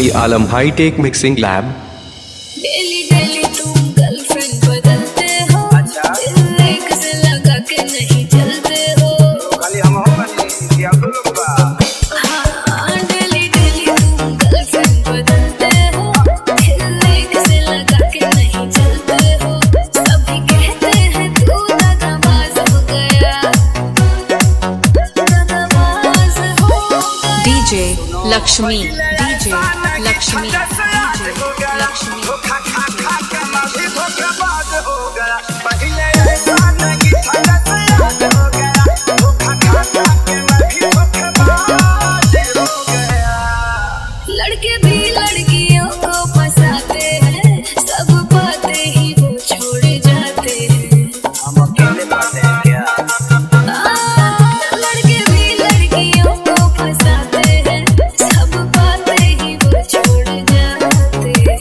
आलम hi tech mixing lab. Daily daily तुम girlfriend बदलते हो, एक से लगा के नहीं चलते हो। हाँ, डेली डेली तुम गर्लफ्रेंड बदलते हो, एक से लगा के नहीं चलते हो। सभी कहते हैं तू दगाबाज हो गया, दगाबाज हो गया। DJ Lakshmi, DJ Lakshmi, DJ Lakshmi. लड़के भी लड़कियों को फंसाते हैं, सब बातें ही वो छोड़ जाते हैं। लड़के भी लड़कियों को फंसाते हैं, सब बातें ही वो छोड़ जाते हैं।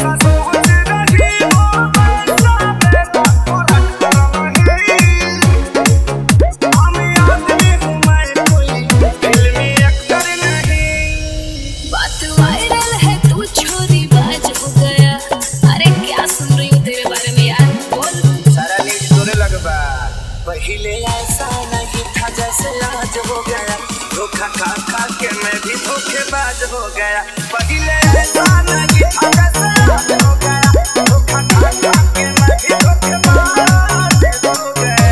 बात वायरल है, तू छोरी बाज हो गया। अरे क्या सुन रही हूँ तेरे बारे में यार, बोल। सारा न्यूज़ तोरे लगबा। पहिले ऐसा नहीं था जैसे आज हो गया, धोखा खा खा के मैं भी धोखेबाज हो गया। पहिले ऐसा नहीं था जैसे आज हो गया, धोखा खा खा के मैं भी धोखेबाज हो गया।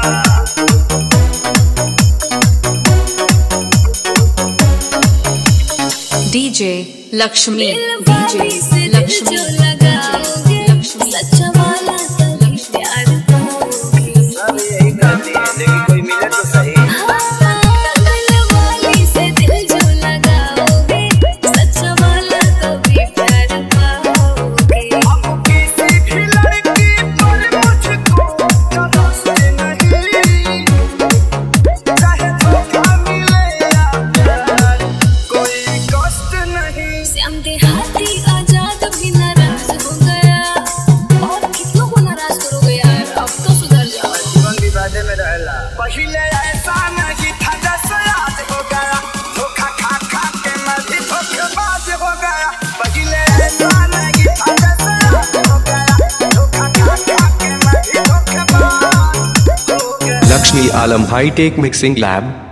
डीजे लक्ष्मी, दिल डीजे वाली से दिल लक्ष्मी, जो लगाओगे, सच्चा वाला तभी प्यार पाओगे। सब यही कहते हैं, लेकिन कोई मिले तो सही। दिल वाली से दिल जो लगाओगे, सच्चा वाला तभी प्यार पाओगे। अब किसी भी लड़की पर मुझको तरस नहीं, चाहे धोखा मिले या प्यार, कोई कष्ट नहीं। श्याम देहाती आजाद भी नाराज हो गया, और कितनों को नाराज करोगे यार, अब तो सुधर जाओ। जीवन विवादे में रहला। पहिले ऐसा नहीं था जैसे आज हो गया, धोखा खा खा के मैं भी धोखेबाज हो गया। पहिले ऐसा नहीं था जैसे आज हो गया, धोखा खा खा के मैं भी धोखेबाज हो गया। Lakshmi Alam hi tech mixing lab.